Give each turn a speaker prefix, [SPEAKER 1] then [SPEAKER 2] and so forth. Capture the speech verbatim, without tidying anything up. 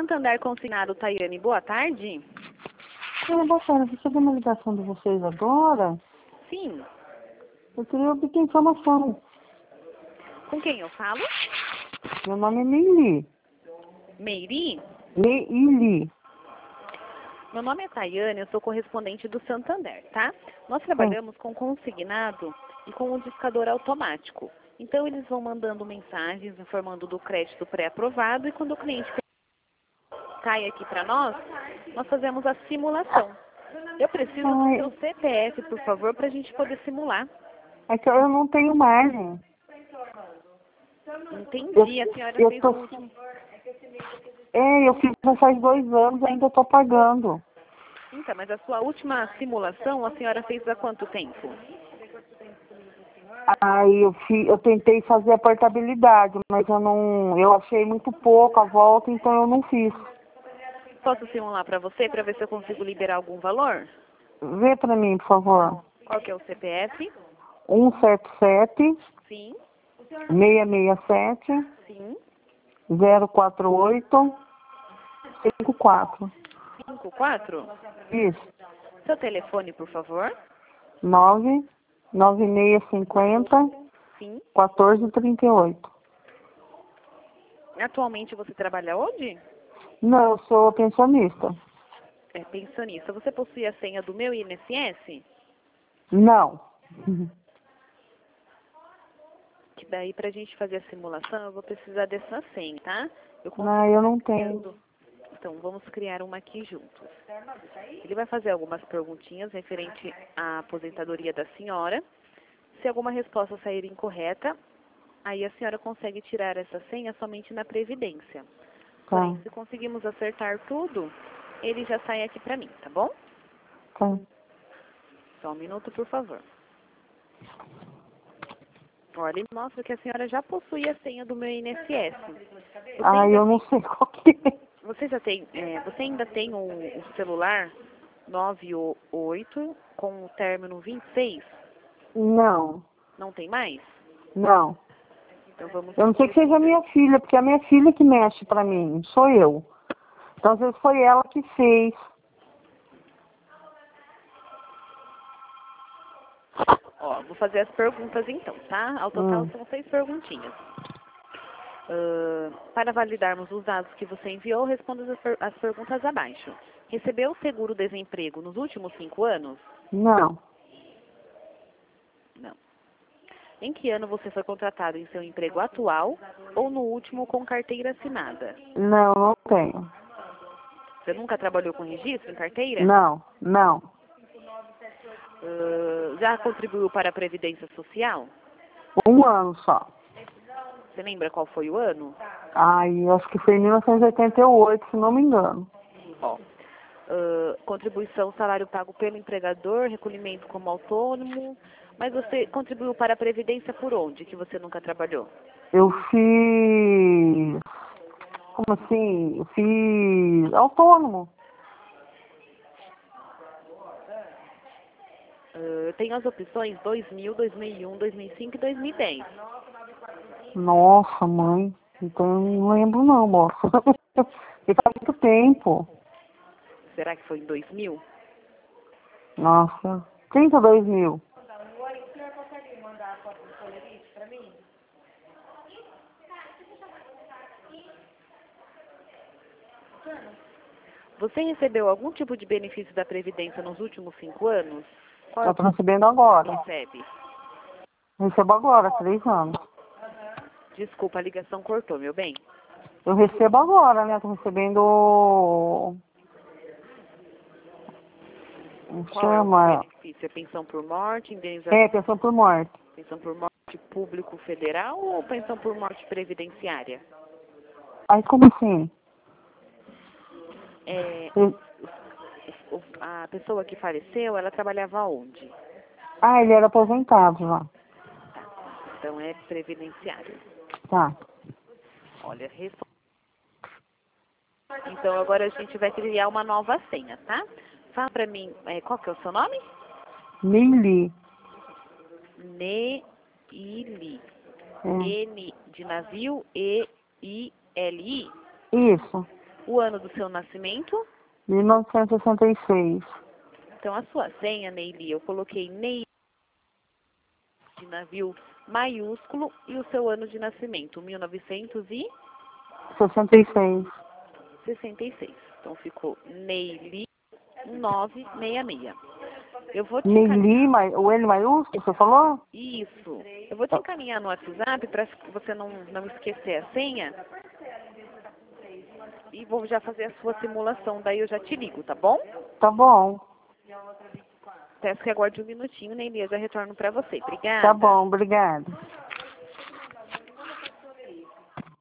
[SPEAKER 1] Santander Consignado, Tayane, boa tarde.
[SPEAKER 2] Ah, boa tarde, recebi uma ligação de vocês agora.
[SPEAKER 1] Sim.
[SPEAKER 2] Eu queria obter informação.
[SPEAKER 1] Com quem eu falo?
[SPEAKER 2] Meu nome é Meili.
[SPEAKER 1] Meiri?
[SPEAKER 2] Meili.
[SPEAKER 1] Meu nome é Tayane, eu sou correspondente do Santander, tá? Nós trabalhamos com consignado e com o discador automático. Então, eles vão mandando mensagens informando do crédito pré-aprovado e quando o cliente cai aqui para nós, nós fazemos a simulação. Eu preciso do
[SPEAKER 2] Ai,
[SPEAKER 1] seu C P F, por favor, para a gente poder simular.
[SPEAKER 2] é que eu não tenho margem.
[SPEAKER 1] Entendi,
[SPEAKER 2] Eu,
[SPEAKER 1] a senhora
[SPEAKER 2] eu
[SPEAKER 1] fez
[SPEAKER 2] tô,
[SPEAKER 1] o último.
[SPEAKER 2] é, eu fiz já faz dois anos, ainda estou pagando.
[SPEAKER 1] Então, mas a sua última simulação a senhora fez há quanto tempo?
[SPEAKER 2] Aí eu, fi, eu tentei fazer a portabilidade, mas eu não, eu achei muito pouco a volta, então eu não fiz.
[SPEAKER 1] Posso simular para você, para ver se eu consigo liberar algum valor?
[SPEAKER 2] Vê para mim, por favor.
[SPEAKER 1] Qual que é o C P F?
[SPEAKER 2] um sete sete,
[SPEAKER 1] Sim,
[SPEAKER 2] seis seis sete,
[SPEAKER 1] sim.
[SPEAKER 2] zero quatro oito, cinco quatro.
[SPEAKER 1] cinco quatro?
[SPEAKER 2] Isso.
[SPEAKER 1] Seu telefone, por favor?
[SPEAKER 2] nove nove seis cinco zero,
[SPEAKER 1] Sim.
[SPEAKER 2] um quatro três oito.
[SPEAKER 1] Atualmente você trabalha onde?
[SPEAKER 2] Não, eu sou pensionista.
[SPEAKER 1] É pensionista. Você possui a senha do meu I N S S?
[SPEAKER 2] Não.
[SPEAKER 1] Que daí, pra gente fazer a simulação, eu vou precisar dessa senha, tá? Eu
[SPEAKER 2] Não, eu não tenho.
[SPEAKER 1] Então, vamos criar uma aqui juntos. Ele vai fazer algumas perguntinhas referente à aposentadoria da senhora. Se alguma resposta sair incorreta, aí a senhora consegue tirar essa senha somente na Previdência. Porém,
[SPEAKER 2] Tá,
[SPEAKER 1] se conseguimos acertar tudo, ele já sai aqui pra mim, tá bom?
[SPEAKER 2] tá.
[SPEAKER 1] Só um minuto, por favor. Olha, ele mostra que a senhora já possui a senha do meu I N S S. Você,
[SPEAKER 2] Ah,
[SPEAKER 1] ainda,
[SPEAKER 2] eu não sei qual que é.
[SPEAKER 1] você já tem, é, você ainda tem um, um celular nove oito com o término vinte e seis?
[SPEAKER 2] Não,
[SPEAKER 1] Não tem mais?
[SPEAKER 2] não.
[SPEAKER 1] Então vamos...
[SPEAKER 2] Eu não sei que seja minha filha, porque é a minha filha que mexe pra mim, não sou eu. Então, às vezes foi ela que fez.
[SPEAKER 1] Ó, vou fazer as perguntas então, tá? Ao total
[SPEAKER 2] Hum.
[SPEAKER 1] são seis perguntinhas. Uh, para validarmos os dados que você enviou, responda as, per as perguntas abaixo. Recebeu o seguro-desemprego nos últimos cinco anos?
[SPEAKER 2] Não,
[SPEAKER 1] Não. Em que ano você foi contratado em seu emprego atual ou no último com carteira assinada?
[SPEAKER 2] não, não tenho.
[SPEAKER 1] Você nunca trabalhou com registro em carteira?
[SPEAKER 2] Não, não.
[SPEAKER 1] Uh, já contribuiu para a Previdência Social?
[SPEAKER 2] Um ano só.
[SPEAKER 1] Você lembra qual foi o ano?
[SPEAKER 2] Ai, acho que foi em mil novecentos e oitenta e oito, se não me engano.
[SPEAKER 1] Ó, uh, contribuição, salário pago pelo empregador, recolhimento como autônomo. Mas você contribuiu para a Previdência por onde, que você nunca trabalhou?
[SPEAKER 2] Eu fiz... Como assim? Eu fiz autônomo.
[SPEAKER 1] Uh, tem as opções dois mil, dois mil e um, dois mil e cinco e dois mil e dez.
[SPEAKER 2] Nossa, mãe. Então eu não lembro não, moça. Porque faz muito tempo.
[SPEAKER 1] Será que foi em dois mil?
[SPEAKER 2] Nossa. trinta e dois mil.
[SPEAKER 1] Você recebeu algum tipo de benefício da Previdência nos últimos cinco anos? Qual é
[SPEAKER 2] Eu
[SPEAKER 1] o
[SPEAKER 2] tô
[SPEAKER 1] que
[SPEAKER 2] recebendo agora.
[SPEAKER 1] recebe?
[SPEAKER 2] Recebo agora, três anos.
[SPEAKER 1] Desculpa, a ligação cortou, meu bem.
[SPEAKER 2] Eu recebo agora, né? Tô recebendo... Como
[SPEAKER 1] Qual é o
[SPEAKER 2] chama?
[SPEAKER 1] benefício? É pensão por morte, indenização,
[SPEAKER 2] É, pensão por morte.
[SPEAKER 1] pensão por morte público federal ou pensão por morte previdenciária?
[SPEAKER 2] Aí como assim?
[SPEAKER 1] É,
[SPEAKER 2] Eu-
[SPEAKER 1] o- a pessoa que faleceu, ela trabalhava onde?
[SPEAKER 2] Ah, ele era aposentado já.
[SPEAKER 1] Então é previdenciário.
[SPEAKER 2] Tá.
[SPEAKER 1] Olha, respo- então agora a gente vai criar uma nova senha, tá? Fala pra mim, é, qual que é o seu nome?
[SPEAKER 2] Meili.
[SPEAKER 1] Neili.
[SPEAKER 2] É.
[SPEAKER 1] N de navio, E I L I.
[SPEAKER 2] Isso.
[SPEAKER 1] O ano do seu nascimento?
[SPEAKER 2] mil novecentos e sessenta e seis.
[SPEAKER 1] Então, a sua senha, Neili, eu coloquei Neili de navio maiúsculo e o seu ano de nascimento, mil novecentos e
[SPEAKER 2] sessenta e seis.
[SPEAKER 1] sessenta e seis. Então, ficou Neili nove seis seis. Eu vou te
[SPEAKER 2] Neili, mai- o N maiúsculo, você falou?
[SPEAKER 1] Isso. Eu vou te encaminhar no WhatsApp para você não, não esquecer a senha. E vou já fazer a sua simulação, daí eu já te ligo, tá bom?
[SPEAKER 2] Tá bom.
[SPEAKER 1] Peço que aguarde um minutinho, Neili, eu já retorno para você. Obrigada.
[SPEAKER 2] Tá bom, obrigada.